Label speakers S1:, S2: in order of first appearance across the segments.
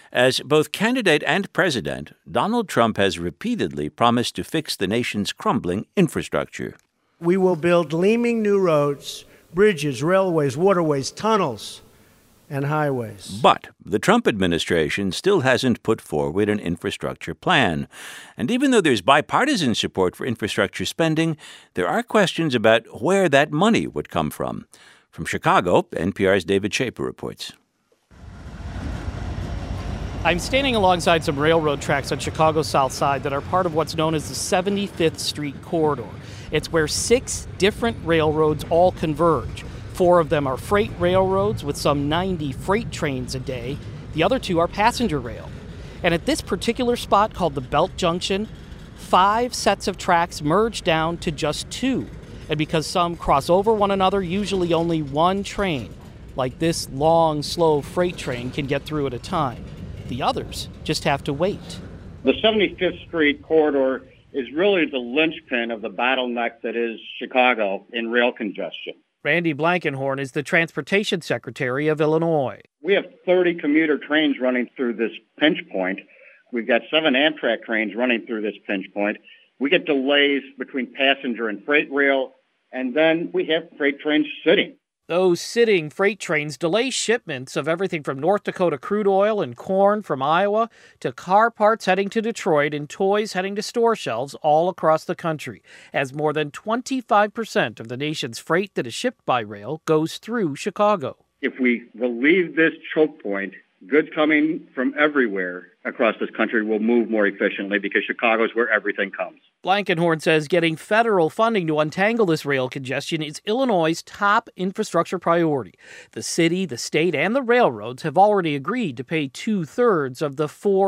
S1: As both candidate and president, Donald Trump has repeatedly promised to fix the nation's crumbling infrastructure.
S2: We will build gleaming new roads, bridges, railways, waterways, tunnels, and highways.
S1: But the Trump administration still hasn't put forward an infrastructure plan. And even though there's bipartisan support for infrastructure spending, there are questions about where that money would come from. From Chicago, NPR's David Schaper reports.
S3: I'm standing alongside some railroad tracks on Chicago's South Side that are part of what's known as the 75th Street Corridor. It's where 6 different railroads all converge. 4 of them are freight railroads with some 90 freight trains a day. The other 2 are passenger rail. And at this particular spot called the Belt Junction, 5 sets of tracks merge down to just 2. And because some cross over one another, usually only one train, like this long, slow freight train, can get through at a time. The others just have to wait.
S4: The 75th Street Corridor is really the linchpin of the bottleneck that is Chicago in rail congestion.
S3: Randy Blankenhorn is the Transportation Secretary of Illinois.
S4: We have 30 commuter trains running through this pinch point. We've got 7 Amtrak trains running through this pinch point. We get delays between passenger and freight rail, and then we have freight trains sitting.
S3: Those sitting freight trains delay shipments of everything from North Dakota crude oil and corn from Iowa to car parts heading to Detroit and toys heading to store shelves all across the country, as more than 25% of the nation's freight that is shipped by rail goes through Chicago.
S4: If we relieve this choke point, goods coming from everywhere across this country will move more efficiently because Chicago is where everything comes.
S3: Blankenhorn says getting federal funding to untangle this rail congestion is Illinois' top infrastructure priority. The city, the state, and the railroads have already agreed to pay 2/3 of the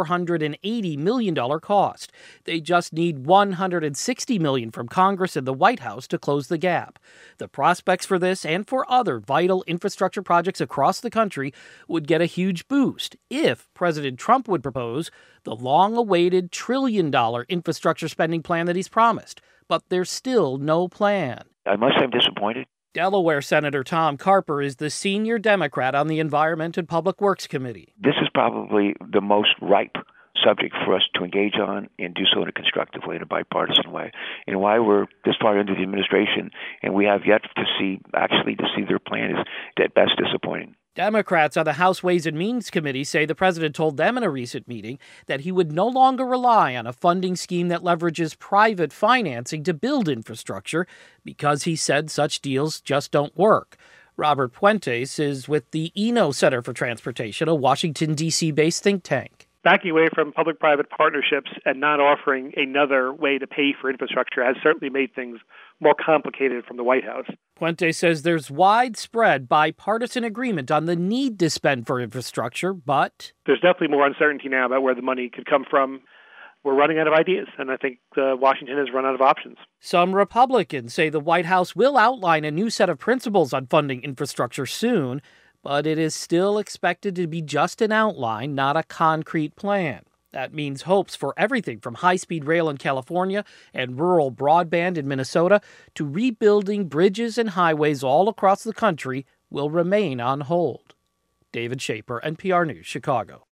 S3: $480 million cost. They just need $160 million from Congress and the White House to close the gap. The prospects for this and for other vital infrastructure projects across the country would get a huge boost if President Trump would propose the long-awaited $1 trillion infrastructure spending plan that he's promised. But there's still no plan.
S5: I must say I'm disappointed.
S3: Delaware Senator Tom Carper is the senior Democrat on the Environment and Public Works Committee.
S5: This is probably the most ripe subject for us to engage on and do so in a constructive way, in a bipartisan way. And why we're this far into the administration and we have yet to see their plan is at best disappointing.
S3: Democrats on the House Ways and Means Committee say the president told them in a recent meeting that he would no longer rely on a funding scheme that leverages private financing to build infrastructure because he said such deals just don't work. Robert Puentes is with the Eno Center for Transportation, a Washington, D.C.-based think tank.
S6: Backing away from public-private partnerships and not offering another way to pay for infrastructure has certainly made things more complicated from the White House.
S3: Puente says there's widespread bipartisan agreement on the need to spend for infrastructure, but
S6: there's definitely more uncertainty now about where the money could come from. We're running out of ideas, and I think Washington has run out of options.
S3: Some Republicans say the White House will outline a new set of principles on funding infrastructure soon, but it is still expected to be just an outline, not a concrete plan. That means hopes for everything from high-speed rail in California and rural broadband in Minnesota to rebuilding bridges and highways all across the country will remain on hold. David Schaper, NPR News, Chicago.